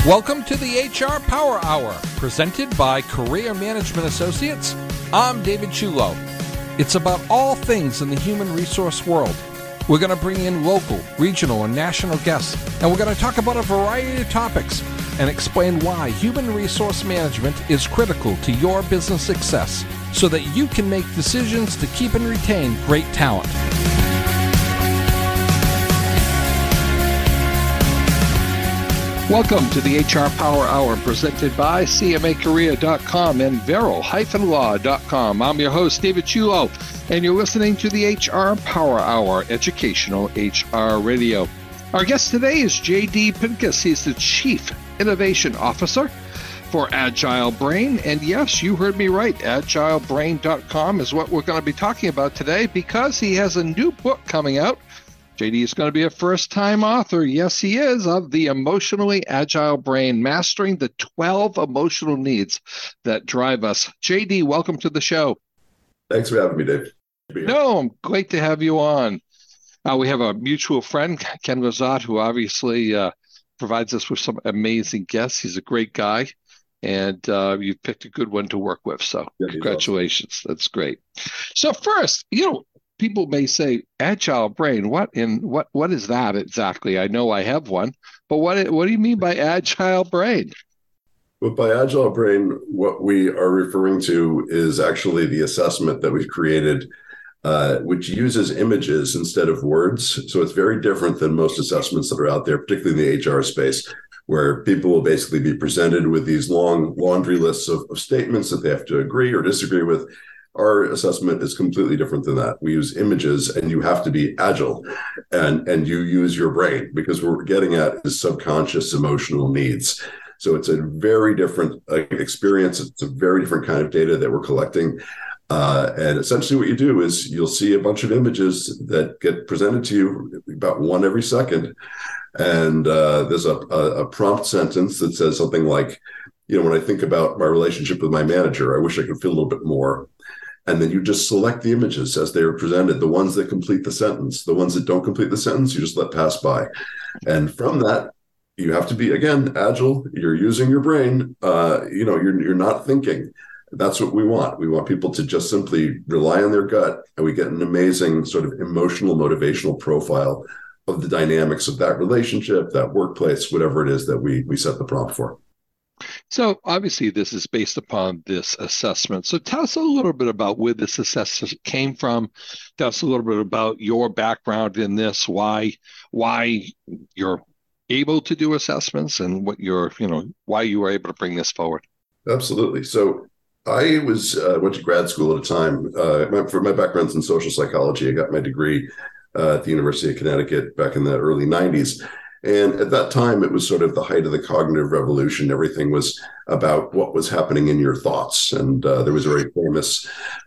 Welcome to the HR Power Hour, presented by Career Management Associates. I'm David Chulo. It's about all things in the human resource world. We're going to bring in local, regional, and national guests, and we're going to talk about a variety of topics and explain why human resource management is critical to your business success so that you can make decisions to keep and retain great talent. Welcome to the HR Power Hour presented by CMAcareer.com and Vero-Law.com. I'm your host, David Chulo, and you're listening to the HR Power Hour, educational HR radio. Our guest today is J.D. Pincus. He's the Chief Innovation Officer for Agile Brain. And yes, you heard me right. AgileBrain.com is what we're going to be talking about today because he has a new book coming out. JD is going to be a first-time author, yes he is, of The Emotionally Agile Brain, Mastering the 12 Emotional Needs That Drive Us. JD, welcome to the show. Thanks for having me, Dave. No, great to have you on. We have a mutual friend, Ken Rosat, who obviously provides us with some amazing guests. He's a great guy, and you've picked a good one to work with, so congratulations. Awesome. That's great. So first, people may say Agile Brain. What is that exactly? I know I have one, but what do you mean by Agile Brain? Well, by Agile Brain, what we are referring to is actually the assessment that we've created, which uses images instead of words. So it's very different than most assessments that are out there, particularly in the HR space, where people will basically be presented with these long laundry lists of statements that they have to agree or disagree with. Our assessment is completely different than that. We use images, and you have to be agile, and you use your brain, because what we're getting at is subconscious emotional needs. So it's a very different experience. It's a very different kind of data that we're collecting. And essentially what you do is you'll see a bunch of images that get presented to you, about one every second. And there's a prompt sentence that says something like, when I think about my relationship with my manager, I wish I could feel a little bit more. And then you just select the images as they are presented, the ones that complete the sentence. The ones that don't complete the sentence, you just let pass by. And from that, you have to be, again, agile. You're using your brain. You're not thinking. That's what we want. We want people to just simply rely on their gut, and we get an amazing sort of emotional, motivational profile of the dynamics of that relationship, that workplace, whatever it is that we set the prompt for. So obviously this is based upon this assessment. So tell us a little bit about where this assessment came from. Tell us a little bit about your background in this, why you're able to do assessments, and what why you were able to bring this forward. Absolutely. So I went to grad school at a time. For my background's in social psychology. I got my degree at the University of Connecticut back in the early 90s. And at that time, it was sort of the height of the cognitive revolution. Everything was about what was happening in your thoughts. And there was a very famous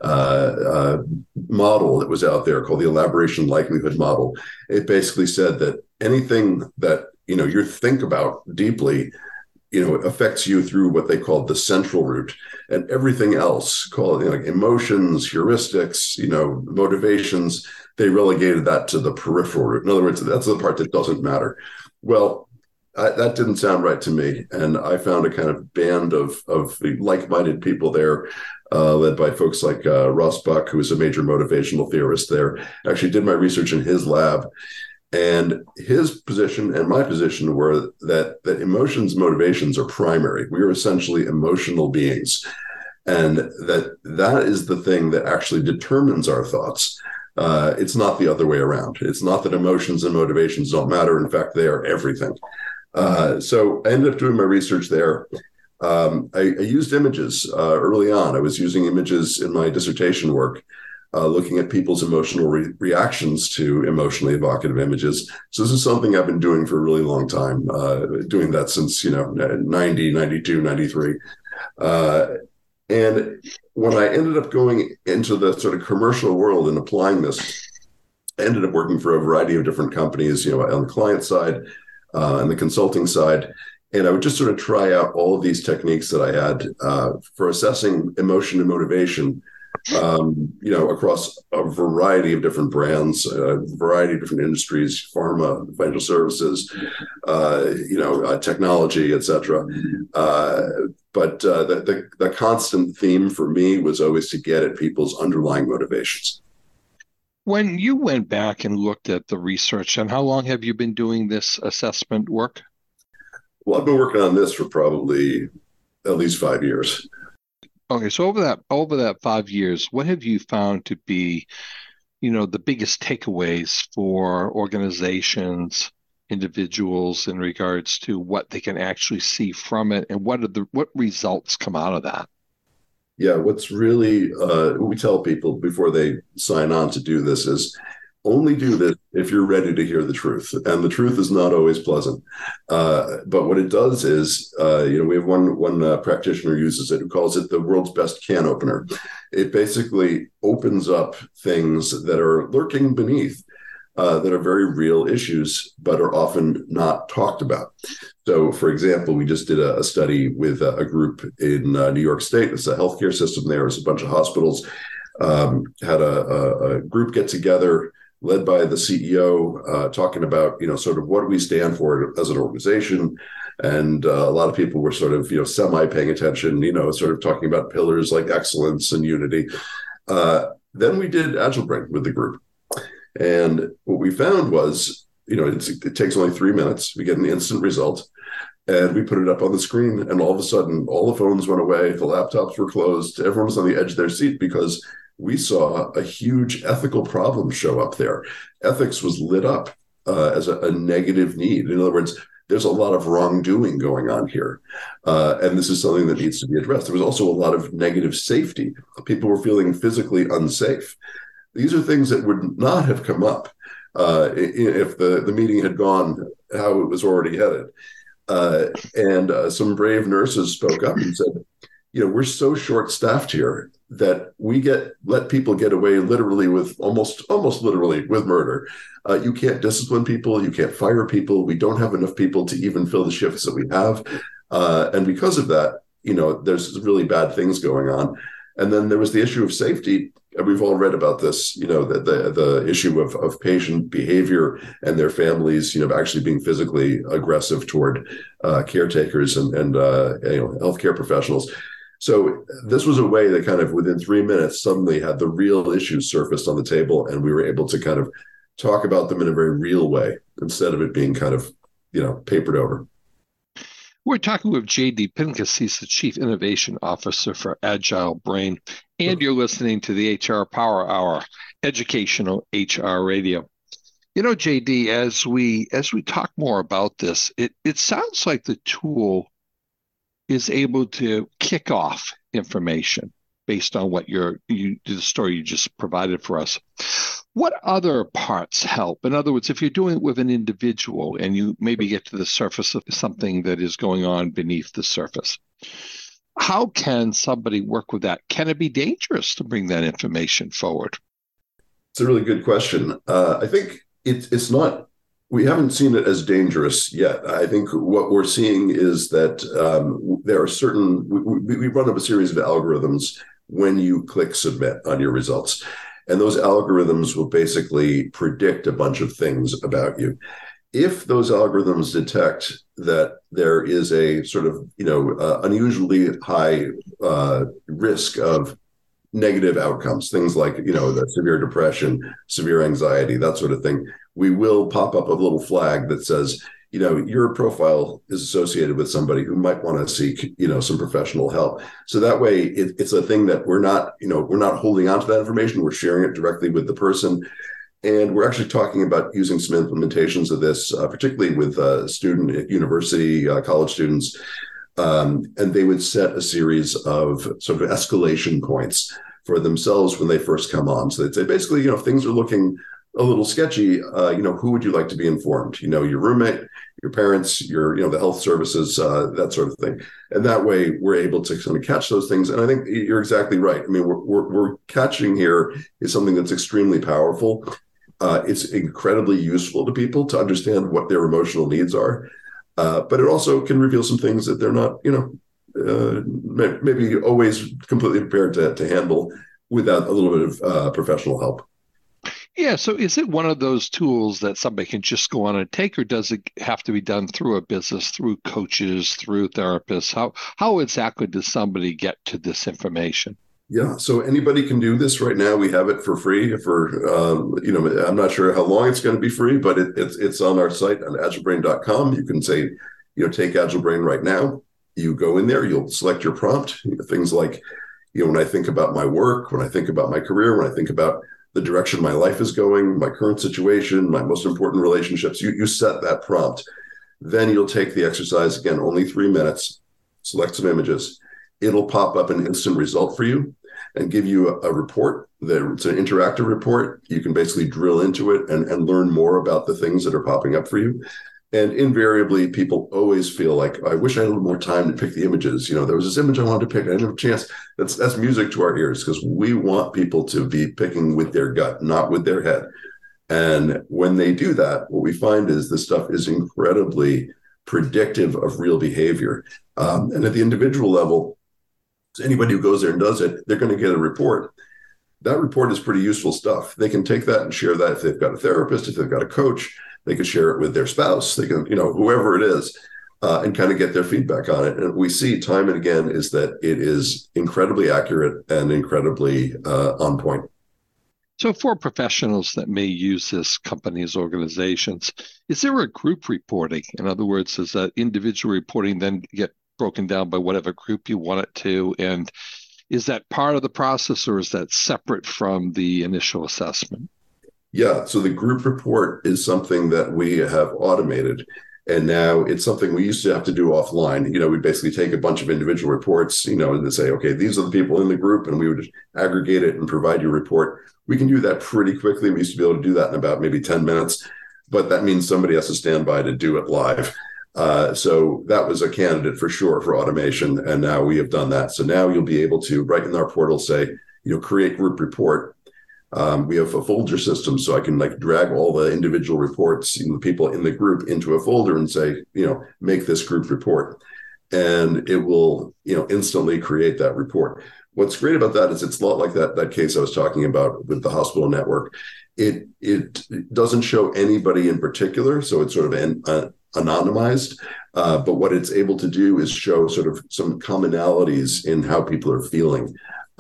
model that was out there called the elaboration likelihood model. It basically said that anything that you think about deeply, it affects you through what they called the central route, and everything else, called like emotions, heuristics, motivations, they relegated that to the peripheral route. In other words, that's the part that doesn't matter. Well, that didn't sound right to me, and I found a kind of band of like-minded people there, led by folks like Ross Buck, who is a major motivational theorist there. Actually did my research in his lab. And his position and my position were that emotions, motivations are primary. We are essentially emotional beings. And that is the thing that actually determines our thoughts. It's not the other way around. It's not that emotions and motivations don't matter. In fact, they are everything. So I ended up doing my research there. I used images early on. I was using images in my dissertation work, looking at people's emotional reactions to emotionally evocative images. So this is something I've been doing for a really long time, doing that since, 90, 92, 93. And when I ended up going into the sort of commercial world and applying this, I ended up working for a variety of different companies, on the client side and the consulting side. And I would just sort of try out all of these techniques that I had for assessing emotion and motivation across a variety of different brands, a variety of different industries, pharma, financial services, technology, etc. But the constant theme for me was always to get at people's underlying motivations. When you went back and looked at the research, and how long have you been doing this assessment work? Well, I've been working on this for probably at least 5 years. Okay, so over that 5 years, what have you found to be, the biggest takeaways for organizations, individuals in regards to what they can actually see from it, and what results come out of that? Yeah, what's really we tell people before they sign on to do this is only do this if you're ready to hear the truth, and the truth is not always pleasant. But what it does is, we have one practitioner uses it who calls it the world's best can opener. It basically opens up things that are lurking beneath. That are very real issues, but are often not talked about. So, for example, we just did a study with a group in New York State. It's a healthcare system there. It's a bunch of hospitals. Had a group get together led by the CEO, talking about, sort of what do we stand for as an organization. And a lot of people were sort of, semi paying attention, sort of talking about pillars like excellence and unity. Then we did Agile Brain with the group. And what we found was, it takes only 3 minutes. We get an instant result, and we put it up on the screen. And all of a sudden, all the phones went away. The laptops were closed. Everyone was on the edge of their seat because we saw a huge ethical problem show up there. Ethics was lit up as a negative need. In other words, there's a lot of wrongdoing going on here. And this is something that needs to be addressed. There was also a lot of negative safety. People were feeling physically unsafe. These are things that would not have come up if the meeting had gone how it was already headed. And some brave nurses spoke up and said, we're so short-staffed here that we let people get away literally with almost literally with murder. You can't discipline people. You can't fire people. We don't have enough people to even fill the shifts that we have. And because of that, there's really bad things going on. And then there was the issue of safety. We've all read about this, the issue of patient behavior and their families, actually being physically aggressive toward caretakers and healthcare professionals. So this was a way that kind of within 3 minutes suddenly had the real issues surfaced on the table, and we were able to kind of talk about them in a very real way instead of it being kind of, papered over. We're talking with J.D. Pincus. He's the Chief Innovation Officer for Agile Brain, and you're listening to the HR Power Hour, educational HR radio. J.D., as we talk more about this, it sounds like the tool is able to kick off information based on what the story you just provided for us. What other parts help? In other words, if you're doing it with an individual and you maybe get to the surface of something that is going on beneath the surface, how can somebody work with that? Can it be dangerous to bring that information forward? It's a really good question. I think it's not. We haven't seen it as dangerous yet. I think what we're seeing is that there are certain. We run up a series of algorithms when you click submit on your results. And those algorithms will basically predict a bunch of things about you. If those algorithms detect that there is a sort of, unusually high risk of negative outcomes, things like, the severe depression, severe anxiety, that sort of thing, we will pop up a little flag that says, your profile is associated with somebody who might want to seek, some professional help. So that way it's a thing that we're not holding on to that information. We're sharing it directly with the person. And we're actually talking about using some implementations of this, particularly with university, college students. And they would set a series of sort of escalation points for themselves when they first come on. So they'd say, basically, if things are looking a little sketchy, who would you like to be informed? Your roommate, your parents, the health services, that sort of thing. And that way we're able to kind of catch those things. And I think you're exactly right. I mean, we're catching here is something that's extremely powerful. It's incredibly useful to people to understand what their emotional needs are. But it also can reveal some things that they're not, maybe always completely prepared to handle without a little bit of professional help. Yeah, so is it one of those tools that somebody can just go on and take, or does it have to be done through a business, through coaches, through therapists? How exactly does somebody get to this information? Yeah, so anybody can do this right now. We have it for free. I'm not sure how long it's going to be free, but it's on our site on agilebrain.com. You can say, take Agile Brain right now. You go in there, you'll select your prompt. Things like, when I think about my work, when I think about my career, when I think about the direction my life is going, my current situation, my most important relationships, you set that prompt. Then you'll take the exercise, again, only 3 minutes, select some images. It'll pop up an instant result for you and give you a report. It's an interactive report. You can basically drill into it and learn more about the things that are popping up for you. And invariably, people always feel like, I wish I had a little more time to pick the images. There was this image I wanted to pick. I didn't have a chance. That's music to our ears, because we want people to be picking with their gut, not with their head. And when they do that, what we find is this stuff is incredibly predictive of real behavior. And at the individual level, anybody who goes there and does it, they're going to get a report. That report is pretty useful stuff. They can take that and share that if they've got a therapist, if they've got a coach. They can share it with their spouse. They can, whoever it is, and kind of get their feedback on it. And we see time and again is that it is incredibly accurate and incredibly on point. So for professionals that may use this, companies, organizations, is there a group reporting? In other words, does that individual reporting then get broken down by whatever group you want it to? And is that part of the process, or is that separate from the initial assessment? Yeah, so the group report is something that we have automated. And now it's something we used to have to do offline. We'd basically take a bunch of individual reports, and say, okay, these are the people in the group, and we would aggregate it and provide you a report. We can do that pretty quickly. We used to be able to do that in about maybe 10 minutes, but that means somebody has to stand by to do it live. So that was a candidate for sure for automation. And now we have done that. So now you'll be able to, right in our portal, say, create group report. We have a folder system, so I can drag all the individual reports, the people in the group, into a folder and say, make this group report. And it will, instantly create that report. What's great about that is it's a lot like that case I was talking about with the hospital network. It doesn't show anybody in particular, so it's sort of anonymized. But what it's able to do is show sort of some commonalities in how people are feeling.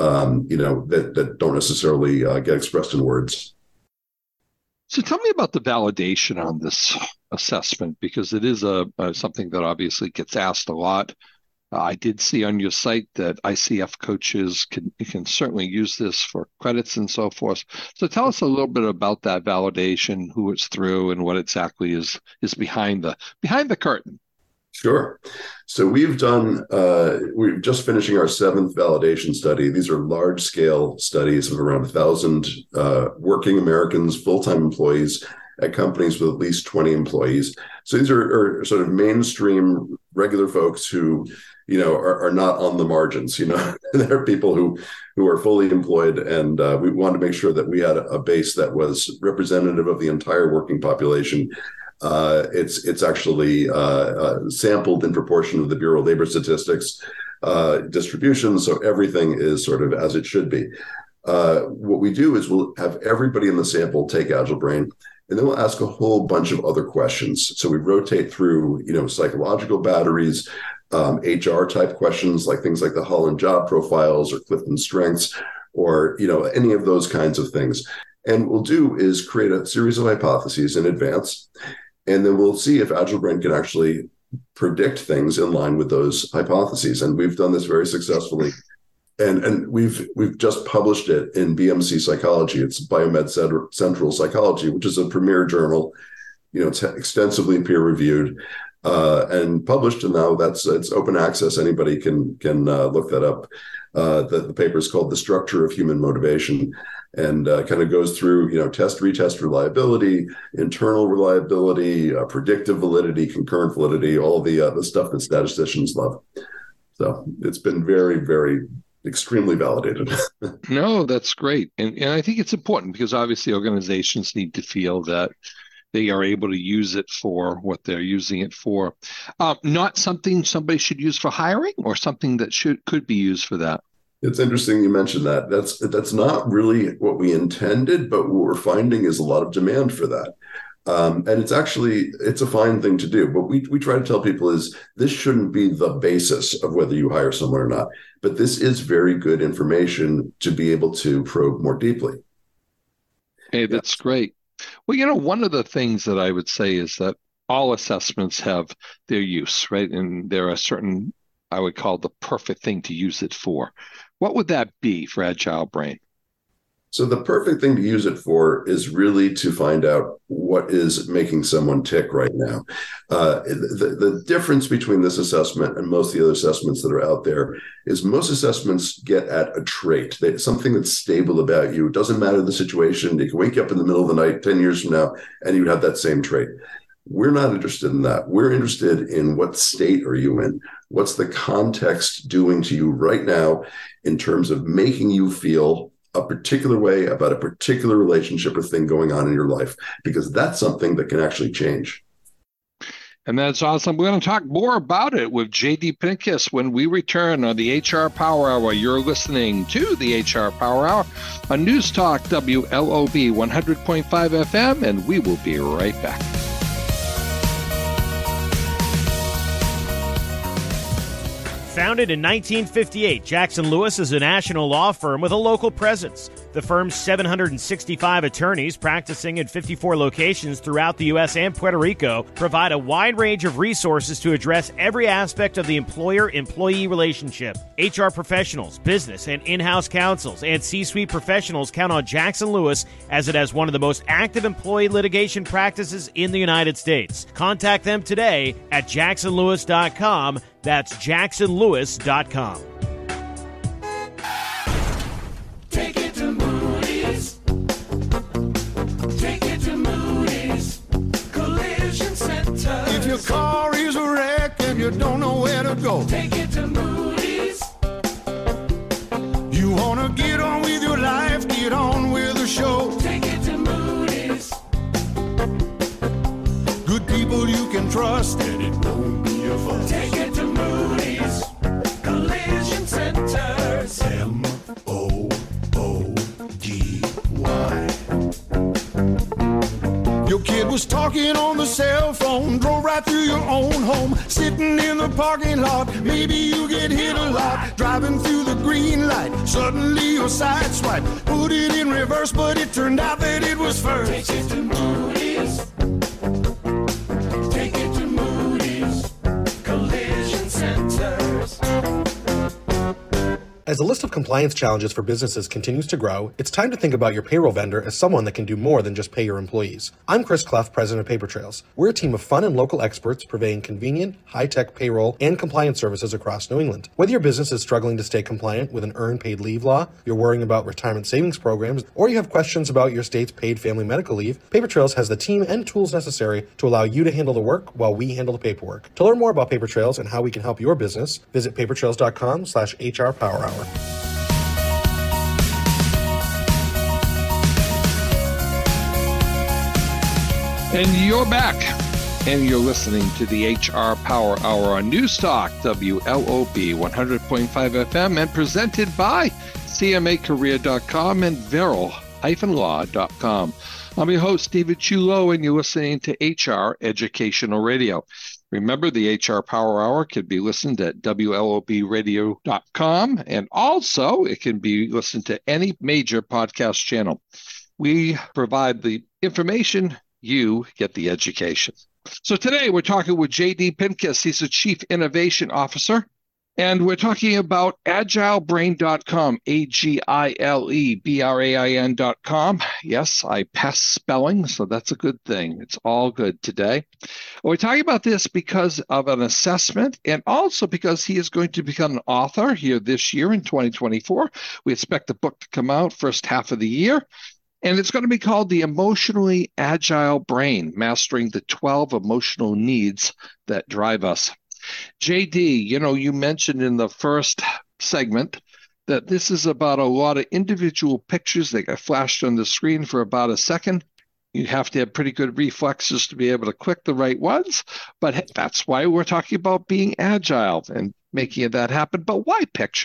That don't necessarily get expressed in words. So tell me about the validation on this assessment, because it is something that obviously gets asked a lot. I did see on your site that ICF coaches can certainly use this for credits and so forth. So tell us a little bit about that validation, who it's through, and what exactly is behind the curtain. Sure. So we're just finishing our 7th validation study. These are large scale studies of around 1,000 working Americans, full-time employees at companies with at least 20 employees. So these are sort of mainstream regular folks who, are not on the margins. They're people who are fully employed, and we wanted to make sure that we had a base that was representative of the entire working population. It's actually sampled in proportion of the Bureau of Labor Statistics distribution, so everything is sort of as it should be. What we do is we'll have everybody in the sample take Agile Brain, and then we'll ask a whole bunch of other questions. So we rotate through, psychological batteries, HR type questions, like things like the Holland job profiles or Clifton strengths, or any of those kinds of things. And what we'll do is create a series of hypotheses in advance. And then we'll see if Agile Brain can actually predict things in line with those hypotheses. And we've done this very successfully. And we've just published it in BMC Psychology. It's Biomed Central Psychology, which is a premier journal. It's extensively peer reviewed and published. And now it's open access. Anybody can look that up. The paper is called The Structure of Human Motivation, and kind of goes through, test-retest reliability, internal reliability, predictive validity, concurrent validity, all of the stuff that statisticians love. So it's been very, very extremely validated. No, that's great. And I think it's important, because obviously organizations need to feel that they are able to use it for what they're using it for. Not something somebody should use for hiring, or something that could be used for that. It's interesting you mentioned that. That's not really what we intended, but what we're finding is a lot of demand for that. And it's a fine thing to do. But we try to tell people is this shouldn't be the basis of whether you hire someone or not. But this is very good information to be able to probe more deeply. Hey, that's great. Well, one of the things that I would say is that all assessments have their use, right? And there are certain, I would call the perfect thing to use it for. What would that be for Agile Brain? So the perfect thing to use it for is really to find out what is making someone tick right now. The difference between this assessment and most of the other assessments that are out there is most assessments get at a trait, something that's stable about you. It doesn't matter the situation. You can wake up in the middle of the night 10 years from now, and you have that same trait. We're not interested in that. We're interested in what state are you in? What's the context doing to you right now in terms of making you feel a particular way about a particular relationship or thing going on in your life, because that's something that can actually change. And that's awesome. We're going to talk more about it with JD Pincus when we return on the HR Power Hour. You're listening to the HR Power Hour on News Talk WLOB 100.5 FM, and we will be right back. Founded in 1958, Jackson Lewis is a national law firm with a local presence. The firm's 765 attorneys practicing in 54 locations throughout the U.S. and Puerto Rico provide a wide range of resources to address every aspect of the employer-employee relationship. HR professionals, business and in-house counsels, and C-suite professionals count on Jackson Lewis as it has one of the most active employee litigation practices in the United States. Contact them today at jacksonlewis.com. That's jacksonlewis.com. Take it to Moody's. Take it to Moody's Collision Center. If your car is a wreck and you don't know where to go, take it to Moody's. You want to get on with your life, get on with the show. Take it to Moody's. Good people you can trust and it won't be a fuss. Take it to Moody's Collision Centers. M-O-O-D-Y. Your kid was talking on the cell phone, drove right through your own home, sitting in the parking lot. Maybe you get hit a lot, driving through the green light. Suddenly your side swipe, put it in reverse, but it turned out that it was first. Take it to Moody's. Take it to Moody's Collision Centers. As the list of compliance challenges for businesses continues to grow, it's time to think about your payroll vendor as someone that can do more than just pay your employees. I'm Chris Clough, president of Paper Trails. We're a team of fun and local experts purveying convenient, high-tech payroll and compliance services across New England. Whether your business is struggling to stay compliant with an earned paid leave law, you're worrying about retirement savings programs, or you have questions about your state's paid family medical leave, Paper Trails has the team and tools necessary to allow you to handle the work while we handle the paperwork. To learn more about Paper Trails and how we can help your business, visit papertrails.com/HR Power Hour. And you're back, and you're listening to the HR Power Hour on News Talk WLOB 100.5 FM, and presented by CMAcareer.com and Vero-Law.com. I'm your host, David Chulo, and you're listening to HR Educational Radio. Remember, the HR Power Hour can be listened at WLOBradio.com, and also it can be listened to any major podcast channel. We provide the information, you get the education. So today we're talking with JD Pincus. He's the Chief Innovation Officer, and we're talking about agilebrain.com, AGILEBRAIN.com. Yes, I passed spelling, so that's a good thing. It's all good today. We're talking about this because of an assessment, and also because he is going to become an author here this year in 2024. We expect the book to come out first half of the year. And it's going to be called The Emotionally Agile Brain, Mastering the 12 Emotional Needs That Drive Us. JD, you mentioned in the first segment that this is about a lot of individual pictures that get flashed on the screen for about a second. You have to have pretty good reflexes to be able to click the right ones. But that's why we're talking about being agile and making that happen. But why pictures?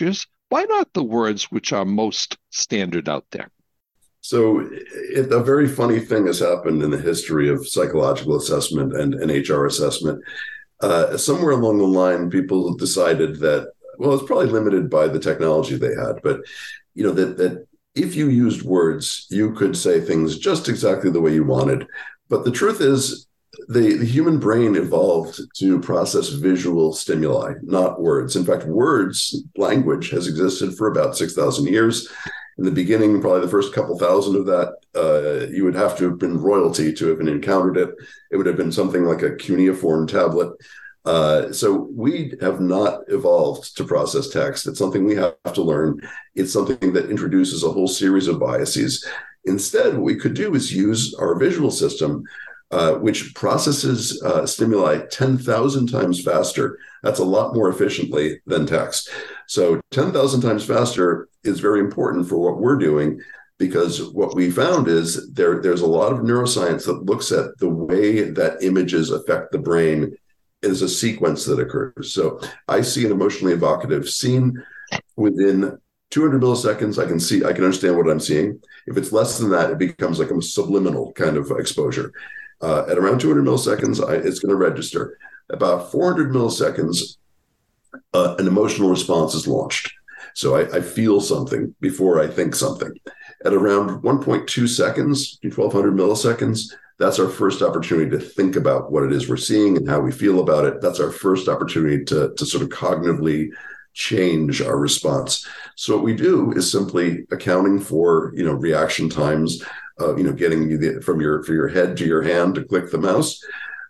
Why not the words which are most standard out there? So a very funny thing has happened in the history of psychological assessment and HR assessment. Somewhere along the line, people decided that, well, it's probably limited by the technology they had, but that if you used words, you could say things just exactly the way you wanted. But the truth is, the human brain evolved to process visual stimuli, not words. In fact, language has existed for about 6,000 years. In the beginning, probably the first couple thousand of that, you would have to have been royalty to have encountered it. It would have been something like a cuneiform tablet. So we have not evolved to process text. It's something we have to learn. It's something that introduces a whole series of biases. Instead, what we could do is use our visual system, which processes stimuli 10,000 times faster. That's a lot more efficiently than text. So 10,000 times faster is very important for what we're doing, because what we found is there's a lot of neuroscience that looks at the way that images affect the brain as a sequence that occurs. So I see an emotionally evocative scene. Within 200 milliseconds, I can understand what I'm seeing. If it's less than that, it becomes like a subliminal kind of exposure. At around 200 milliseconds, it's going to register. About 400 milliseconds, an emotional response is launched. So I feel something before I think something. At around 1.2 seconds, 1,200 milliseconds, that's our first opportunity to think about what it is we're seeing and how we feel about it. That's our first opportunity to sort of cognitively change our response. So what we do is simply accounting for, reaction times, getting you from your head to your hand to click the mouse.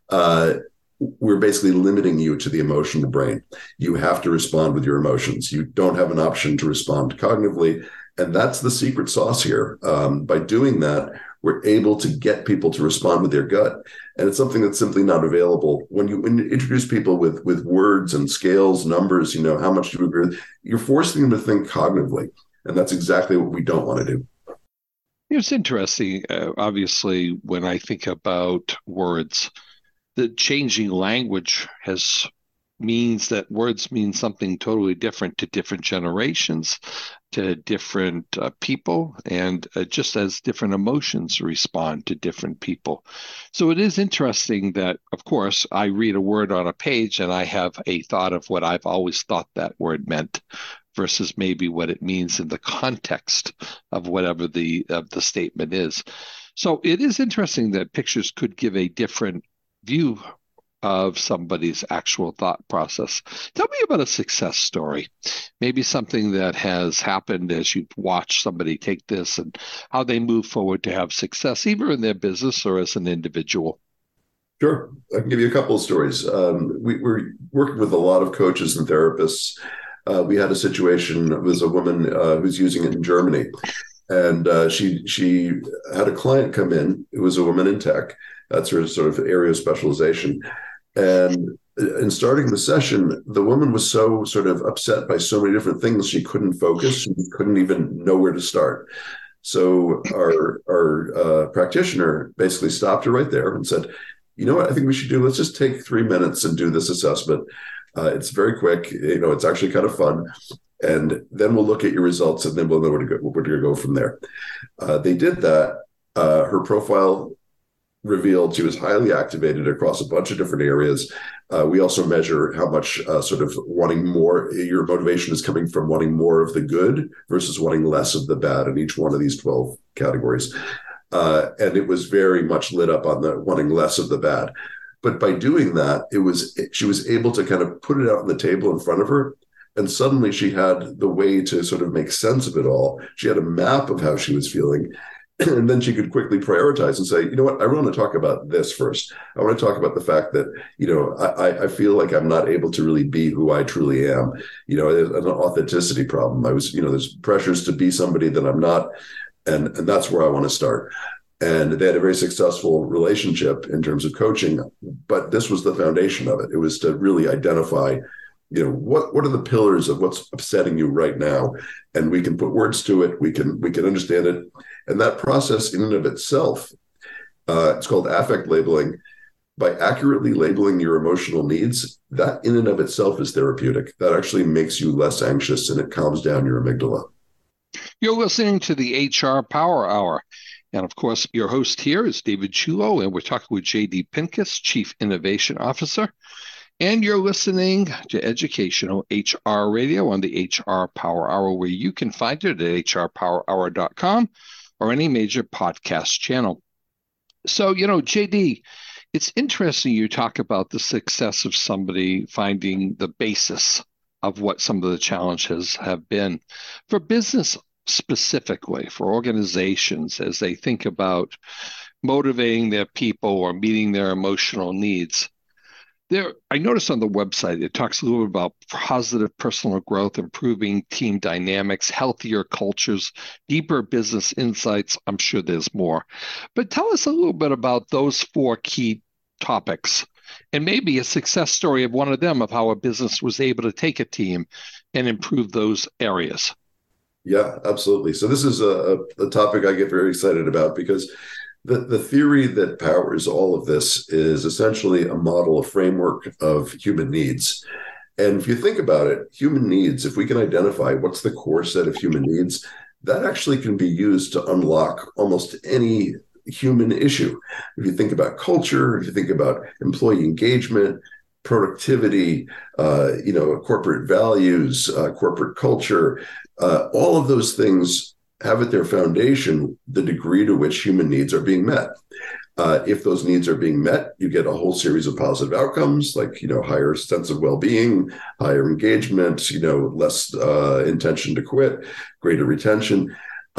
We're basically limiting you to the emotional brain. You have to respond with your emotions. You don't have an option to respond cognitively. And that's the secret sauce here. By doing that, we're able to get people to respond with their gut. And it's something that's simply not available. When you introduce people with words and scales, numbers, how much do you agree with, you're forcing them to think cognitively. And that's exactly what we don't want to do. It's interesting. Obviously, when I think about words, the changing language means that words mean something totally different to different generations, to different people, and just as different emotions respond to different people. So it is interesting that, of course, I read a word on a page and I have a thought of what I've always thought that word meant versus maybe what it means in the context of whatever the statement is. So it is interesting that pictures could give a different view of somebody's actual thought process. Tell me about a success story, maybe something that has happened as you've watched somebody take this and how they move forward to have success, either in their business or as an individual. Sure. I can give you a couple of stories. We're working with a lot of coaches and therapists. We had a situation. It was a woman who's using it in Germany. And she had a client come in. It was a woman in tech. That's her sort of area of specialization. And in starting the session, the woman was so sort of upset by so many different things, she couldn't focus. She couldn't even know where to start. So our practitioner basically stopped her right there and said, you know what I think we should do? Let's just take 3 minutes and do this assessment. It's very quick. It's actually kind of fun. And then we'll look at your results and then we'll know where to go from there. They did that. Her profile revealed she was highly activated across a bunch of different areas. We also measure how much sort of wanting more, your motivation is coming from wanting more of the good versus wanting less of the bad in each one of these 12 categories. And it was very much lit up on the wanting less of the bad. But by doing that, she was able to kind of put it out on the table in front of her. And suddenly she had the way to sort of make sense of it all. She had a map of how she was feeling. And then she could quickly prioritize and say, you know what, I want to talk about this first. I want to talk about the fact that, I feel like I'm not able to really be who I truly am. There's an authenticity problem. There's pressures to be somebody that I'm not. And that's where I want to start. And they had a very successful relationship in terms of coaching. But this was the foundation of it. It was to really identify, what are the pillars of what's upsetting you right now? And we can put words to it. We can understand it. And that process in and of itself, it's called affect labeling, by accurately labeling your emotional needs, that in and of itself is therapeutic. That actually makes you less anxious and it calms down your amygdala. You're listening to the HR Power Hour. And of course, your host here is David Chulo, and we're talking with JD Pincus, Chief Innovation Officer. And you're listening to Educational HR Radio on the HR Power Hour, where you can find it at hrpowerhour.com or any major podcast channel. So, JD, it's interesting you talk about the success of somebody finding the basis of what some of the challenges have been. For business specifically, for organizations, as they think about motivating their people or meeting their emotional needs, I noticed on the website, it talks a little bit about positive personal growth, improving team dynamics, healthier cultures, deeper business insights. I'm sure there's more. But tell us a little bit about those 4 key topics and maybe a success story of one of them, of how a business was able to take a team and improve those areas. Yeah, absolutely. So this is a topic I get very excited about because the theory that powers all of this is essentially a model, a framework of human needs. And if you think about it, human needs, if we can identify what's the core set of human needs, that actually can be used to unlock almost any human issue. If you think about culture, if you think about employee engagement, productivity, corporate values, corporate culture, all of those things have at their foundation the degree to which human needs are being met. If those needs are being met, you get a whole series of positive outcomes, like higher sense of well-being, higher engagement, less intention to quit, greater retention.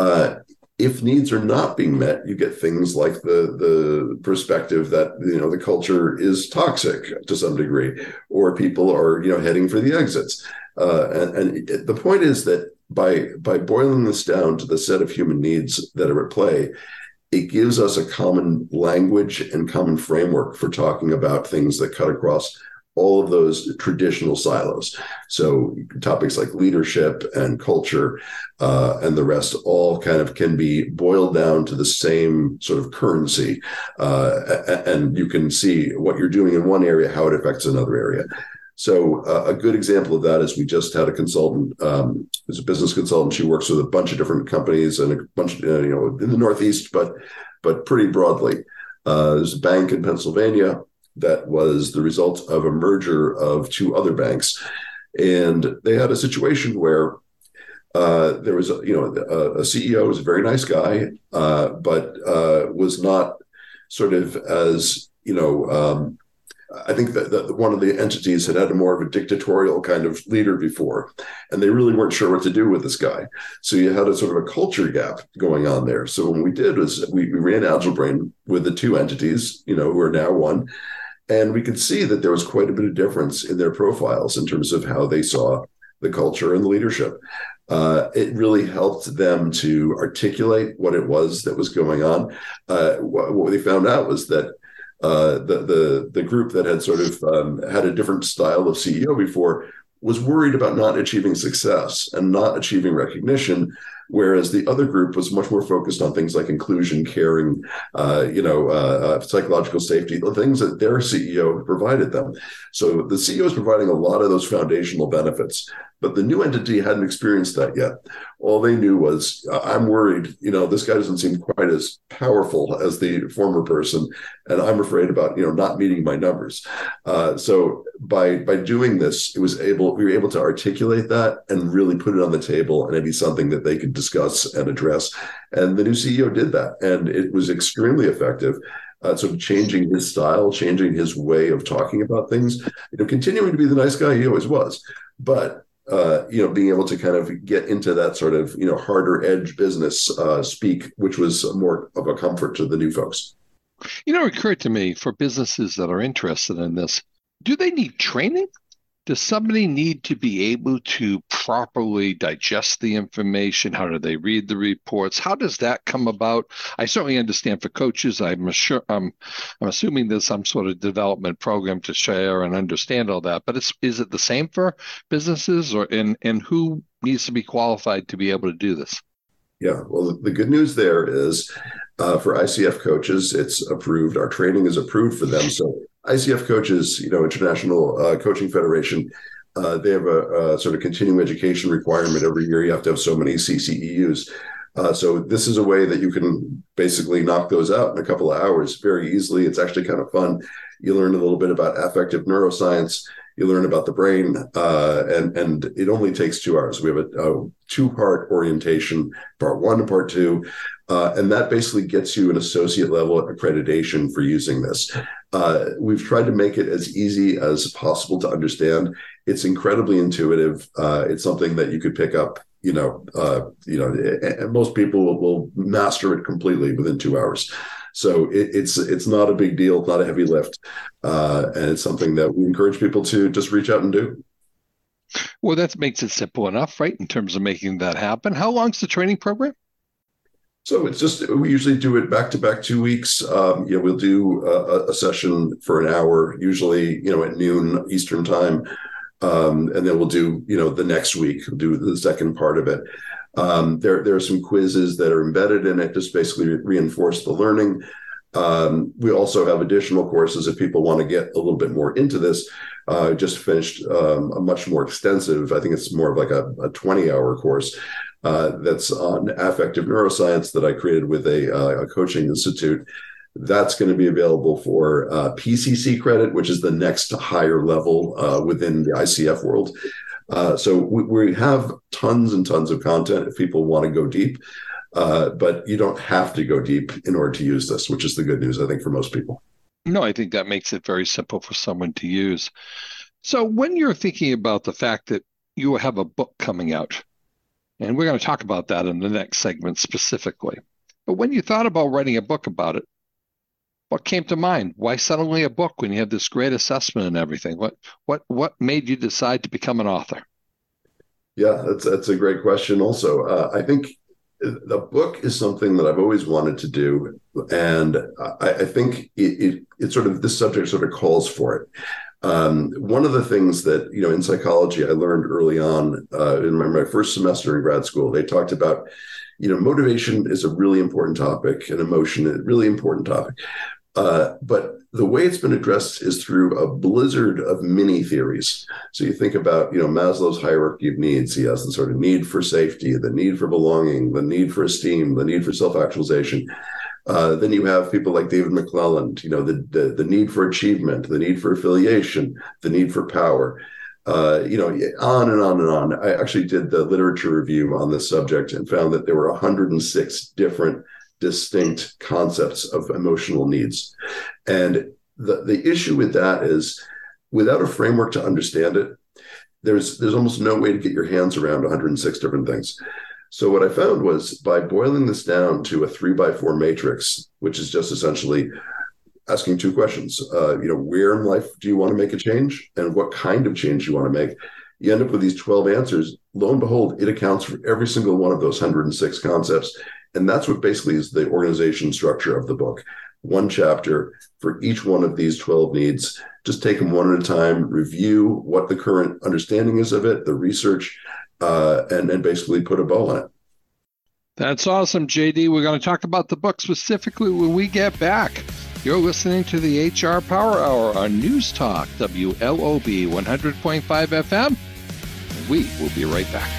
If needs are not being met, you get things like the perspective that the culture is toxic to some degree, or people are heading for the exits. And the point is that by boiling this down to the set of human needs that are at play, it gives us a common language and common framework for talking about things that cut across all of those traditional silos. So topics like leadership and culture and the rest all kind of can be boiled down to the same sort of currency. And you can see what you're doing in one area, how it affects another area. So a good example of that is we just had a consultant, who's a business consultant. She works with a bunch of different companies and a bunch, in the Northeast, but pretty broadly. There's a bank in Pennsylvania that was the result of a merger of 2 other banks. And they had a situation where there was, a CEO was a very nice guy, but was not sort of as, I think that one of the entities had a more of a dictatorial kind of leader before, and they really weren't sure what to do with this guy. So you had a sort of a culture gap going on there. So what we did was we ran AgileBrain with the 2 entities, who are now one, and we could see that there was quite a bit of difference in their profiles in terms of how they saw the culture and the leadership. It really helped them to articulate what it was that was going on. What they found out was that the group that had sort of had a different style of CEO before was worried about not achieving success and not achieving recognition, whereas the other group was much more focused on things like inclusion, caring, psychological safety, the things that their CEO provided them. So the CEO is providing a lot of those foundational benefits, but the new entity hadn't experienced that yet. All they knew was, I'm worried, this guy doesn't seem quite as powerful as the former person, and I'm afraid about, not meeting my numbers. So by doing this, we were able to articulate that and really put it on the table, and it'd be something that they could discuss and address. And the new CEO did that, and it was extremely effective. Sort of changing his style, changing his way of talking about things, continuing to be the nice guy he always was, but being able to kind of get into that sort of, harder edge business speak, which was more of a comfort to the new folks. It occurred to me, for businesses that are interested in this, do they need training? Does somebody need to be able to properly digest the information? How do they read the reports? How does that come about? I certainly understand for coaches. I'm assuming there's some sort of development program to share and understand all that. But is it the same for businesses, and who needs to be qualified to be able to do this? Yeah, well, the good news there is for ICF coaches, it's approved. Our training is approved for them. So ICF coaches, International Coaching Federation, they have a sort of continuing education requirement every year. You have to have so many CCEUs. So this is a way that you can basically knock those out in a couple of hours very easily. It's actually kind of fun. You learn a little bit about affective neuroscience. You learn about the brain, and it only takes 2 hours. We have a 2-part orientation, part 1 and part 2, and that basically gets you an associate level accreditation for using this. We've tried to make it as easy as possible to understand. It's incredibly intuitive. It's something that you could pick up. And most people will master it completely within 2 hours. So it's not a big deal, not a heavy lift, and it's something that we encourage people to just reach out and do. Well, that makes it simple enough, right, in terms of making that happen. How long's the training program? So we usually do it back-to-back 2 weeks. We'll do a session for an hour, usually, at noon Eastern time. And then we'll do, the next week, we'll do the second part of it. There are some quizzes that are embedded in it, just basically reinforce the learning. We also have additional courses if people want to get a little bit more into this. Just finished a much more extensive, I think it's more of like a 20-hour course that's on affective neuroscience that I created with a coaching institute. That's going to be available for PCC credit, which is the next higher level within the ICF world. So we have tons and tons of content if people want to go deep, but you don't have to go deep in order to use this, which is the good news, I think, for most people. No, I think that makes it very simple for someone to use. So when you're thinking about the fact that you have a book coming out, and we're going to talk about that in the next segment specifically, but when you thought about writing a book about it, what came to mind? Why suddenly a book when you have this great assessment and everything? What made you decide to become an author? Yeah, that's a great question also. I think the book is something that I've always wanted to do. And I think it sort of, this subject sort of calls for it. One of the things that, in psychology, I learned early on in my first semester in grad school, they talked about, motivation is a really important topic and emotion is a really important topic. But the way it's been addressed is through a blizzard of mini theories. So you think about, Maslow's hierarchy of needs. He has the sort of need for safety, the need for belonging, the need for esteem, the need for self-actualization. Then you have people like David McClelland, the need for achievement, the need for affiliation, the need for power, on and on and on. I actually did the literature review on this subject and found that there were 106 different distinct concepts of emotional needs. And the issue with that is without a framework to understand it, there's almost no way to get your hands around 106 different things. So what I found was by boiling this down to a 3x4 matrix, which is just essentially asking 2 questions, where in life do you want to make a change and what kind of change you want to make? You end up with these 12 answers. Lo and behold, it accounts for every single one of those 106 concepts. And that's what basically is the organization structure of the book. 1 chapter for each one of these 12 needs. Just take them one at a time, review what the current understanding is of it, the research, and basically put a bow on it. That's awesome, JD. We're going to talk about the book specifically when we get back. You're listening to the HR Power Hour on News Talk, WLOB 100.5 FM. We will be right back.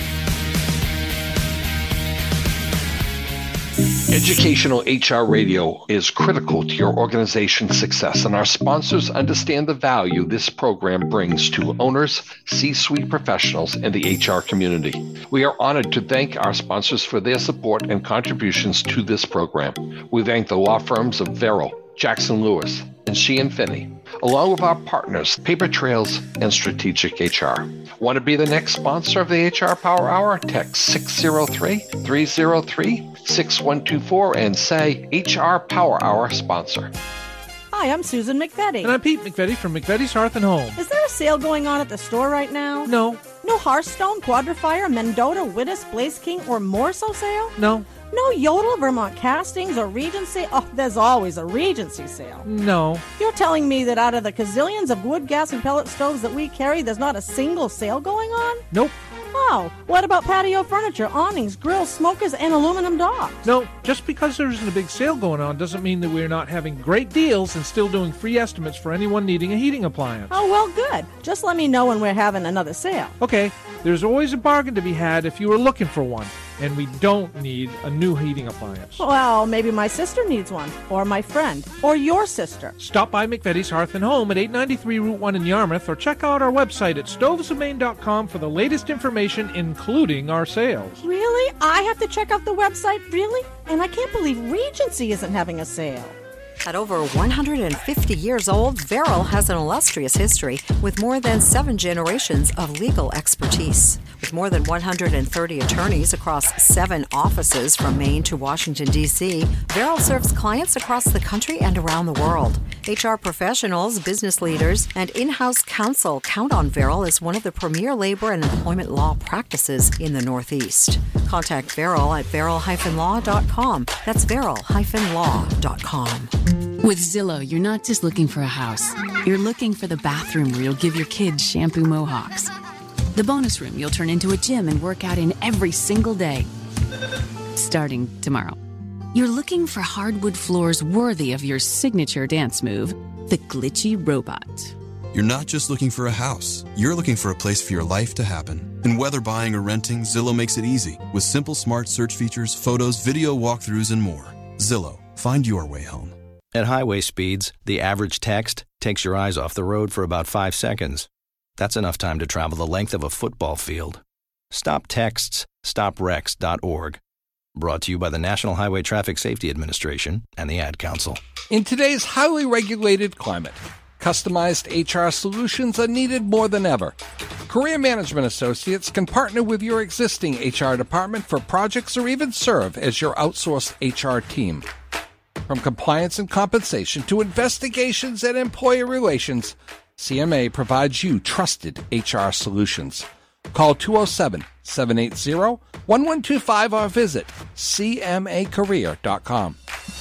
Educational HR Radio is critical to your organization's success, and our sponsors understand the value this program brings to owners, C-suite professionals, and the HR community. We are honored to thank our sponsors for their support and contributions to this program. We thank the law firms of Vero, Jackson Lewis, and Sheehan Finney, along with our partners, Paper Trails and Strategic HR. Want to be the next sponsor of the HR Power Hour? Text 603-303-6124 and say HR Power Hour sponsor. Hi, I'm Susan McVetti. And I'm Pete McVetti from McVetti's Hearth and Home. Is there a sale going on at the store right now? No. No Hearthstone, Quadrifier, Mendota, Wittis, Blaze King, or Morso sale? No. No Yodel, Vermont Castings, or Regency? Oh, there's always a Regency sale. No. You're telling me that out of the gazillions of wood, gas, and pellet stoves that we carry, there's not a single sale going on? Nope. Oh, what about patio furniture, awnings, grills, smokers, and aluminum docks? No, just because there isn't a big sale going on doesn't mean that we're not having great deals and still doing free estimates for anyone needing a heating appliance. Oh, well, good. Just let me know when we're having another sale. Okay, there's always a bargain to be had if you were looking for one, and we don't need a new heating appliance. Well, maybe my sister needs one, or my friend, or your sister. Stop by McVetti's Hearth and Home at 893 Route 1 in Yarmouth, or check out our website at stovesofmaine.com for the latest information, including our sales. Really? I have to check out the website? Really? And I can't believe Regency isn't having a sale. At over 150 years old, Verrill has an illustrious history with more than 7 generations of legal expertise. With more than 130 attorneys across 7 offices from Maine to Washington, D.C., Verrill serves clients across the country and around the world. HR professionals, business leaders, and in-house counsel count on Verrill as one of the premier labor and employment law practices in the Northeast. Contact Verrill at verrill-law.com. That's verrill-law.com. With Zillow, you're not just looking for a house. You're looking for the bathroom where you'll give your kids shampoo mohawks. The bonus room you'll turn into a gym and work out in every single day. Starting tomorrow. You're looking for hardwood floors worthy of your signature dance move, the glitchy robot. You're not just looking for a house. You're looking for a place for your life to happen. And whether buying or renting, Zillow makes it easy with simple smart search features, photos, video walkthroughs, and more. Zillow. Find your way home. At highway speeds, the average text takes your eyes off the road for about 5 seconds. That's enough time to travel the length of a football field. Stop texts. StopWrecks.org. Brought to you by the National Highway Traffic Safety Administration and the Ad Council. In today's highly regulated climate, customized HR solutions are needed more than ever. Career Management Associates can partner with your existing HR department for projects or even serve as your outsourced HR team. From compliance and compensation to investigations and employer relations, CMA provides you trusted HR solutions. Call 207-780-1125 or visit cmacareer.com.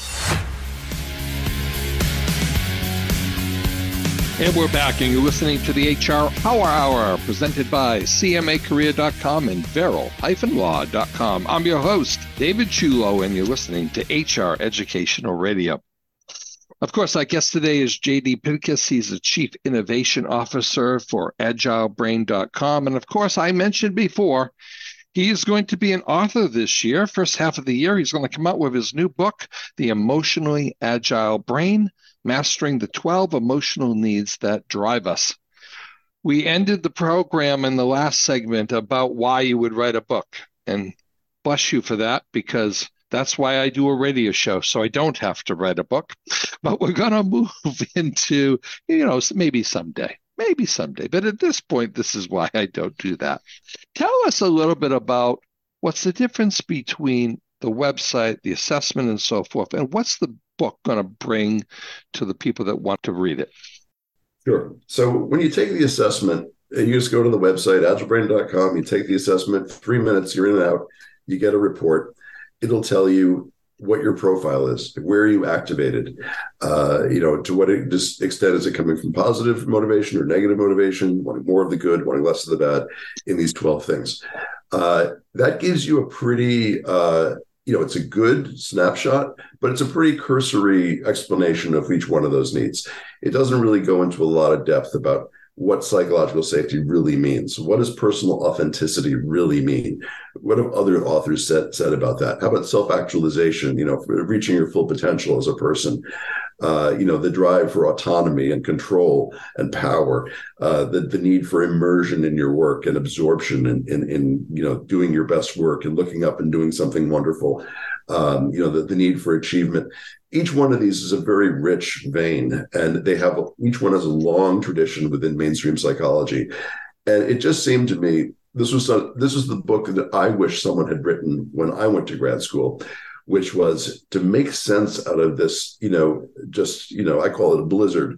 And we're back, and you're listening to the HR Power Hour, presented by CMAcareer.com and Verrill-Law.com. I'm your host, David Chulo, and you're listening to HR Educational Radio. Of course, our guest today is J.D. Pincus. He's the Chief Innovation Officer for AgileBrain.com. And of course, I mentioned before, he is going to be an author this year. First half of the year, he's going to come out with his new book, The Emotionally Agile Brain, Mastering the 12 Emotional Needs That Drive Us. We ended the program in the last segment about why you would write a book. And bless you for that, because that's why I do a radio show, so I don't have to write a book. But we're going to move into, maybe someday. But at this point, this is why I don't do that. Tell us a little bit about what's the difference between the website, the assessment, and so forth, and what's the book going to bring to the people that want to read it? Sure. So when you take the assessment, you just go to the website, agilebrain.com, you take the assessment, 3 minutes, you're in and out, you get a report. It'll tell you what your profile is, where are you activated, to what extent is it coming from positive motivation or negative motivation, wanting more of the good, wanting less of the bad in these 12 things. That gives you a pretty, it's a good snapshot, but it's a pretty cursory explanation of each one of those needs. It doesn't really go into a lot of depth about what psychological safety really means. What does personal authenticity really mean? What have other authors said about that? How about self-actualization, reaching your full potential as a person? The drive for autonomy and control and power, the need for immersion in your work and absorption in doing your best work and looking up and doing something wonderful. The need for achievement. Each one of these is a very rich vein, and each one has a long tradition within mainstream psychology. And it just seemed to me, this was the book that I wish someone had written when I went to grad school, which was to make sense out of this, I call it a blizzard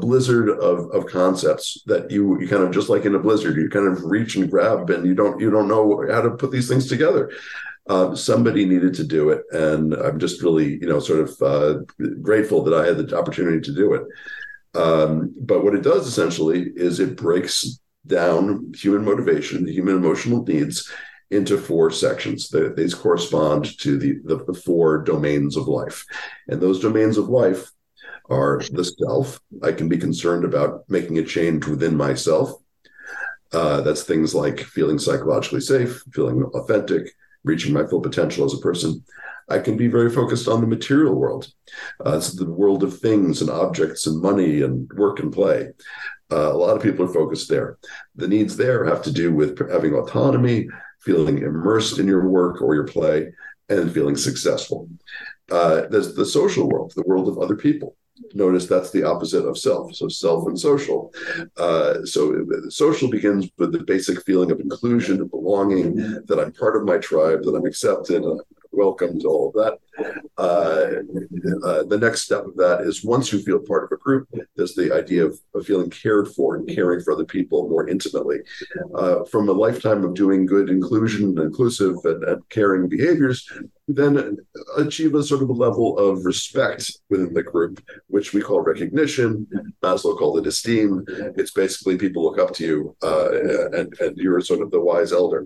of concepts that you kind of, just like in a blizzard, you kind of reach and grab and you don't know how to put these things together. Somebody needed to do it. And I'm just really, grateful that I had the opportunity to do it. But what it does essentially is it breaks down human motivation, the human emotional needs, into 4 sections. These correspond to the 4 domains of life. And those domains of life are the self. I can be concerned about making a change within myself. That's things like feeling psychologically safe, feeling authentic, reaching my full potential as a person. I can be very focused on the material world. It's the world of things and objects and money and work and play. A lot of people are focused there. The needs there have to do with having autonomy, feeling immersed in your work or your play, and feeling successful. There's the social world, the world of other people. Notice that's the opposite of self. So self and social. So social begins with the basic feeling of inclusion and belonging, that I'm part of my tribe, that I'm accepted, welcomed, all of that. The next step of that is, once you feel part of a group, there's the idea of feeling cared for and caring for other people more intimately. From a lifetime of doing good inclusion, inclusive and caring behaviors, then achieve a sort of a level of respect within the group, which we call recognition. Maslow called it esteem. It's basically people look up to you, and you're sort of the wise elder.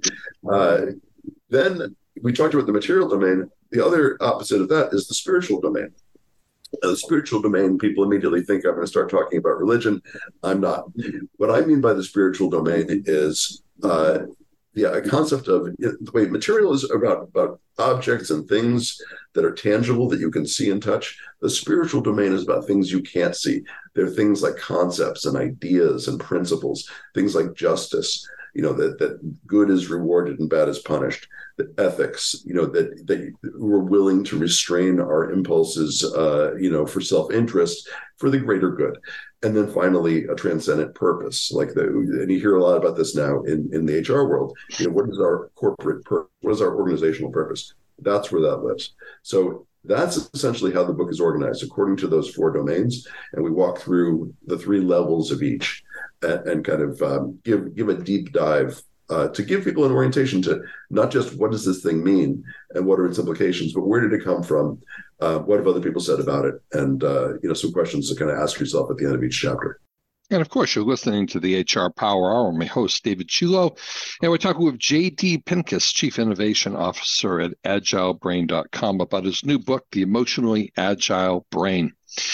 Then we talked about the material domain. The other opposite of that is the spiritual domain. The spiritual domain, people immediately think I'm going to start talking about religion. I'm not. What I mean by the spiritual domain is a concept of the way material is about objects and things that are tangible, that you can see and touch. The spiritual domain is about things you can't see. They're things like concepts and ideas and principles, things like justice, that good is rewarded and bad is punished, that ethics, that we're willing to restrain our impulses, for self-interest for the greater good. And then finally, a transcendent purpose, and you hear a lot about this now in the HR world. What is our corporate purpose? What is our organizational purpose? That's where that lives. So that's essentially how the book is organized, according to those 4 domains. And we walk through the 3 levels of each and kind of give a deep dive to give people an orientation to not just what does this thing mean and what are its implications, but where did it come from? What have other people said about it? And, some questions to kind of ask yourself at the end of each chapter. And of course, you're listening to the HR Power Hour. I'm my host, David Chulo, and we're talking with J.D. Pincus, Chief Innovation Officer at agilebrain.com, about his new book, The Emotionally Agile Brain.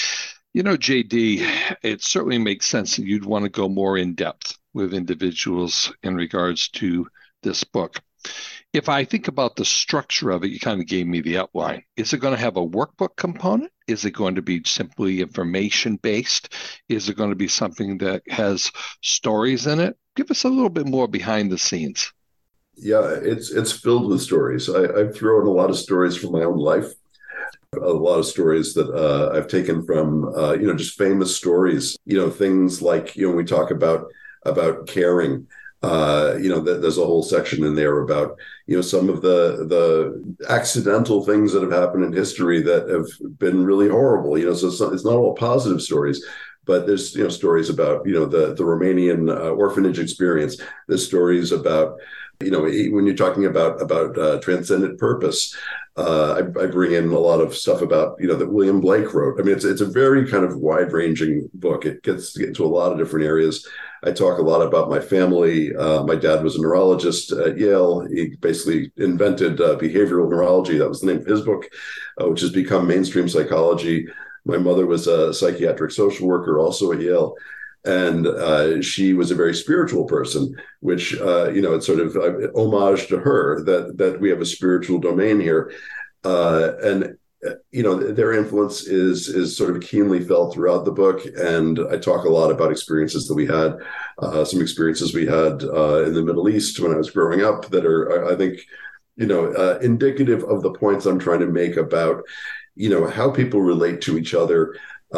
J.D., it certainly makes sense that you'd want to go more in depth with individuals in regards to this book. If I think about the structure of it, you kind of gave me the outline. Is it going to have a workbook component? Is it going to be simply information-based? Is it going to be something that has stories in it? Give us a little bit more behind the scenes. Yeah, it's filled with stories. I've thrown a lot of stories from my own life, a lot of stories that I've taken from, just famous stories, things like, we talk about caring. There's a whole section in there about, some of the accidental things that have happened in history that have been really horrible. So it's not all positive stories, but there's, stories about, the Romanian orphanage experience. There's stories about, when you're talking about transcendent purpose, I bring in a lot of stuff about, that William Blake wrote. I mean, it's a very kind of wide-ranging book. It gets into a lot of different areas. I talk a lot about my family. My dad was a neurologist at Yale. He basically invented behavioral neurology. That was the name of his book, which has become mainstream psychology. My mother was a psychiatric social worker also at Yale. And she was a very spiritual person, which, it's sort of homage to her that we have a spiritual domain here. And their influence is sort of keenly felt throughout the book. And I talk a lot about experiences that we had, some experiences we had in the Middle East when I was growing up that are, I think, indicative of the points I'm trying to make about, how people relate to each other,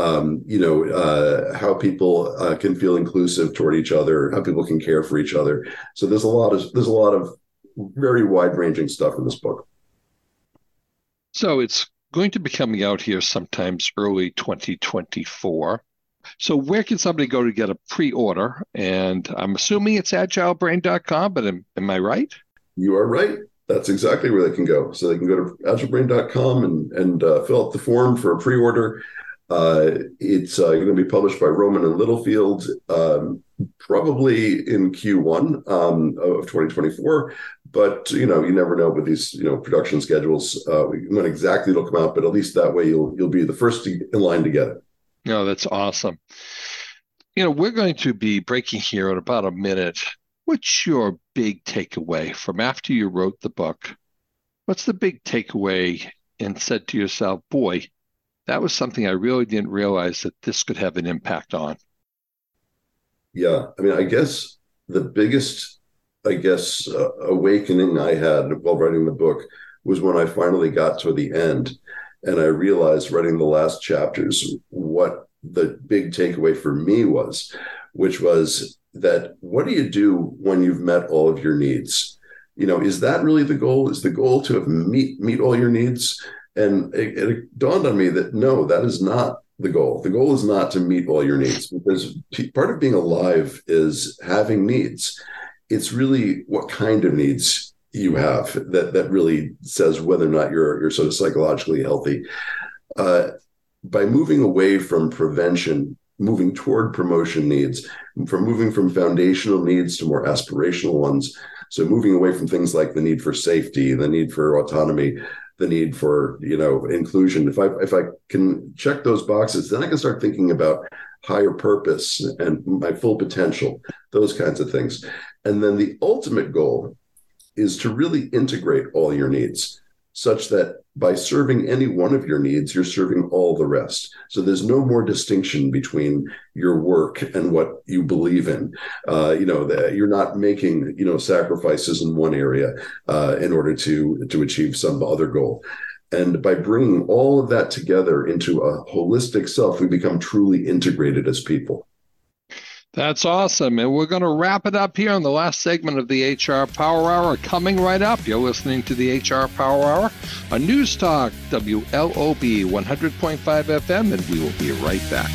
how people can feel inclusive toward each other, how people can care for each other. So there's a lot of very wide-ranging stuff in this book. So it's going to be coming out here sometimes early 2024. So where can somebody go to get a pre-order? And I'm assuming it's agilebrain.com, but am I right? You are right. That's exactly where they can go. So they can go to agilebrain.com and fill out the form for a pre-order. It's going to be published by Rowman and Littlefield, probably in Q1 of 2024. But, you never know with these, production schedules when exactly it'll come out. But at least that way you'll be the first in line to get it. No, that's awesome. We're going to be breaking here in about a minute. What's your big takeaway from after you wrote the book? What's the big takeaway and said to yourself, boy, that was something I really didn't realize that this could have an impact on? Yeah. I guess the biggest, awakening I had while writing the book was when I finally got to the end and I realized writing the last chapters what the big takeaway for me was, which was that what do you do when you've met all of your needs? Is that really the goal? Is the goal to have meet all your needs? And it dawned on me that no, that is not the goal. The goal is not to meet all your needs, because part of being alive is having needs. It's really what kind of needs you have that really says whether or not you're sort of psychologically healthy. By moving away from prevention, moving toward promotion needs, moving from foundational needs to more aspirational ones. So moving away from things like the need for safety, the need for autonomy, the need for, inclusion. If I can check those boxes, then I can start thinking about higher purpose and my full potential, those kinds of things. And then the ultimate goal is to really integrate all your needs, such that by serving any one of your needs, you're serving all the rest. So there's no more distinction between your work and what you believe in. That you're not making, sacrifices in one area in order to achieve some other goal. And by bringing all of that together into a holistic self, we become truly integrated as people. That's awesome. And we're going to wrap it up here on the last segment of the HR Power Hour. Coming right up, you're listening to the HR Power Hour on News Talk WLOB 100.5 FM, and we will be right back.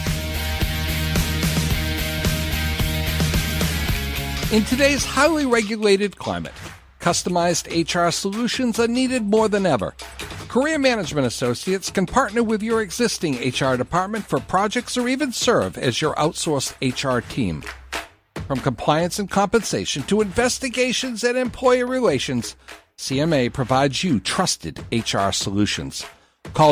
In today's highly regulated climate, customized HR solutions are needed more than ever. Career Management Associates can partner with your existing HR department for projects or even serve as your outsourced HR team. From compliance and compensation to investigations and employer relations, CMA provides you trusted HR solutions. Call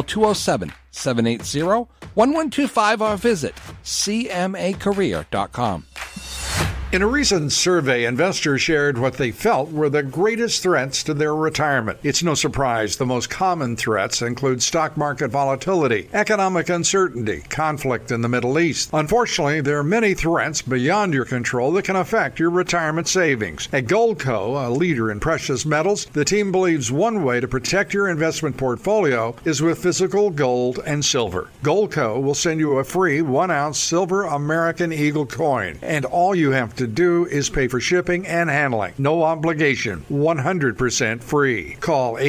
207-780-1125 or visit cmacareer.com. In a recent survey, investors shared what they felt were the greatest threats to their retirement. It's no surprise the most common threats include stock market volatility, economic uncertainty, conflict in the Middle East. Unfortunately, there are many threats beyond your control that can affect your retirement savings. At Goldco, a leader in precious metals, the team believes one way to protect your investment portfolio is with physical gold and silver. Goldco will send you a free 1-ounce silver American Eagle coin, and all you have to do is pay for shipping and handling. No obligation. 100% free. Call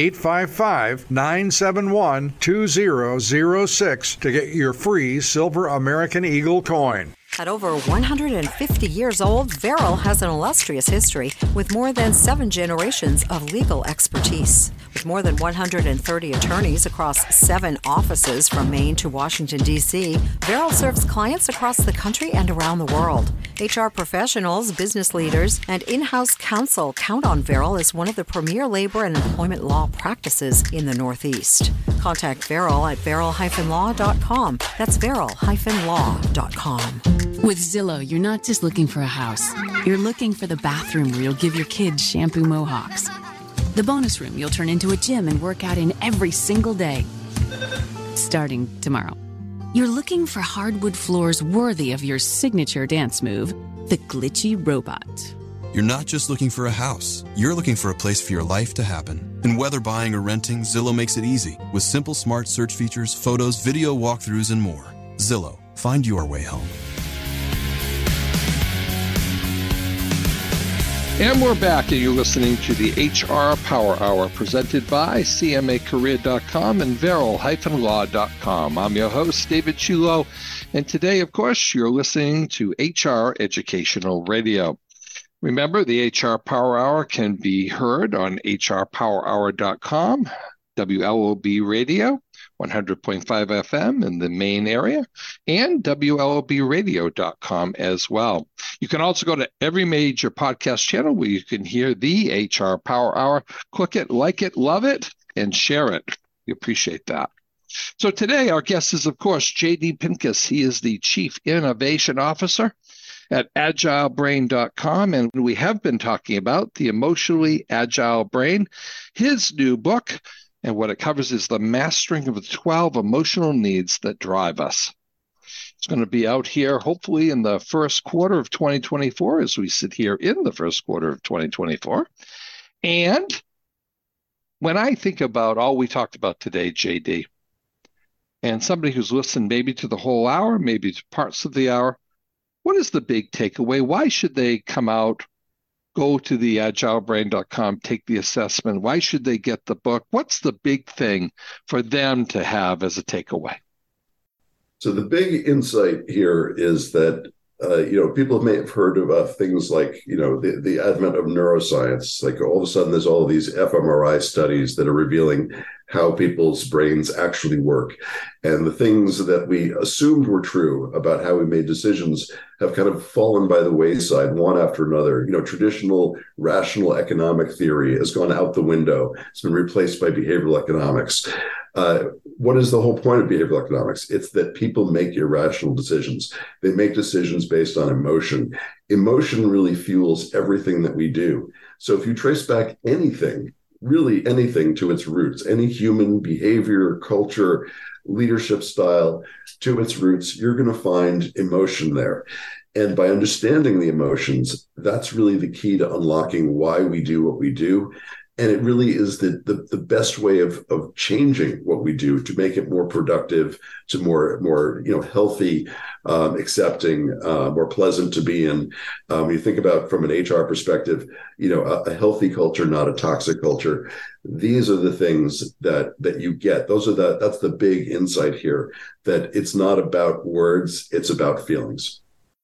855-971-2006 to get your free silver American Eagle coin. At over 150 years old, Verrill has an illustrious history with more than 7 generations of legal expertise. With more than 130 attorneys across 7 offices from Maine to Washington, D.C., Verrill serves clients across the country and around the world. HR professionals, business leaders, and in-house counsel count on Verrill as one of the premier labor and employment law practices in the Northeast. Contact Verrill at verrill-law.com. That's verrill-law.com. With Zillow, you're not just looking for a house. You're looking for the bathroom where you'll give your kids shampoo mohawks. The bonus room you'll turn into a gym and work out in every single day. Starting tomorrow. You're looking for hardwood floors worthy of your signature dance move, the glitchy robot. You're not just looking for a house. You're looking for a place for your life to happen. And whether buying or renting, Zillow makes it easy with simple smart search features, photos, video walkthroughs, and more. Zillow. Find your way home. And we're back, and you're listening to the HR Power Hour presented by CMAcareer.com and Verrill-Law.com. I'm your host, David Chulo, and today, of course, you're listening to HR Educational Radio. Remember, the HR Power Hour can be heard on HRPowerHour.com, WLOB Radio, 100.5 FM in the Maine area, and WLOBradio.com as well. You can also go to every major podcast channel where you can hear the HR Power Hour. Click it, like it, love it, and share it. We appreciate that. So today our guest is, of course, J.D. Pincus. He is the Chief Innovation Officer at agilebrain.com, and we have been talking about the Emotionally Agile Brain. His new book, and what it covers, is the mastering of the 12 emotional needs that drive us. It's going to be out here hopefully in the first quarter of 2024, as we sit here in the first quarter of 2024. And when I think about all we talked about today, JD, and somebody who's listened maybe to the whole hour, maybe to parts of the hour, what is the big takeaway? Why should they come out, go to the agilebrain.com, take the assessment? Why should they get the book? What's the big thing for them to have as a takeaway? So the big insight here is that, people may have heard about things like, the advent of neuroscience. Like all of a sudden, there's all of these fMRI studies that are revealing how people's brains actually work. And the things that we assumed were true about how we made decisions have kind of fallen by the wayside, one after another. Traditional rational economic theory has gone out the window. It's been replaced by behavioral economics. What is the whole point of behavioral economics? It's that people make irrational decisions. They make decisions based on emotion. Emotion really fuels everything that we do. So if you trace back anything, really anything to its roots, any human behavior, culture, leadership style to its roots, you're going to find emotion there. And by understanding the emotions, that's really the key to unlocking why we do what we do. And it really is the best way of changing what we do to make it more productive, to more healthy, accepting, more pleasant to be in. When you think about from an HR perspective, a healthy culture, not a toxic culture. These are the things that you get. That's the big insight here, that it's not about words, it's about feelings.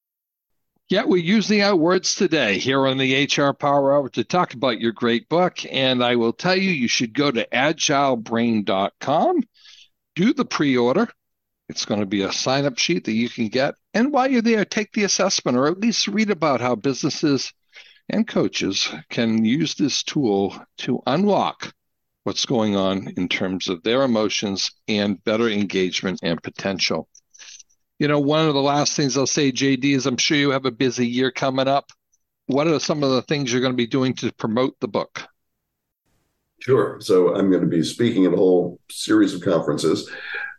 Yeah, we're using our words today here on the HR Power Hour to talk about your great book. And I will tell you, you should go to agilebrain.com, do the pre-order. It's going to be a sign-up sheet that you can get. And while you're there, take the assessment, or at least read about how businesses and coaches can use this tool to unlock what's going on in terms of their emotions and better engagement and potential. One of the last things I'll say, JD, is I'm sure you have a busy year coming up. What are some of the things you're going to be doing to promote the book? Sure. So I'm going to be speaking at a whole series of conferences.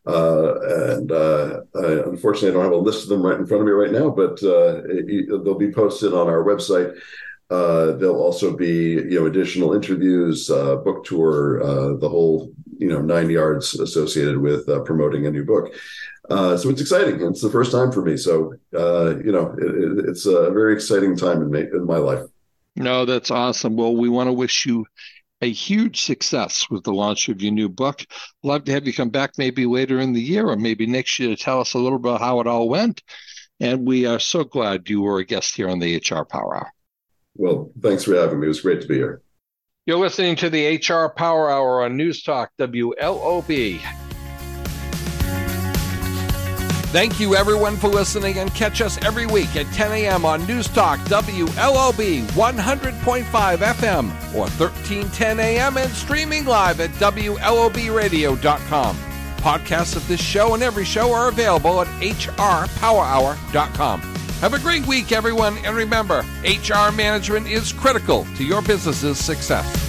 Unfortunately, I don't have a list of them right in front of me right now, but they'll be posted on our website. There'll also be, additional interviews, book tour, the whole, 9 yards associated with promoting a new book. So it's exciting. It's the first time for me. So, it's a very exciting time in my life. No, that's awesome. Well, we want to wish you a huge success with the launch of your new book. Love to have you come back maybe later in the year or maybe next year to tell us a little bit how it all went. And we are so glad you were a guest here on the HR Power Hour. Well, thanks for having me. It was great to be here. You're listening to the HR Power Hour on News Talk WLOB. Thank you, everyone, for listening, and catch us every week at 10 a.m. on News Talk WLOB 100.5 FM or 1310 a.m. and streaming live at WLOBradio.com. Podcasts of this show and every show are available at hrpowerhour.com. Have a great week, everyone, and remember, HR management is critical to your business's success.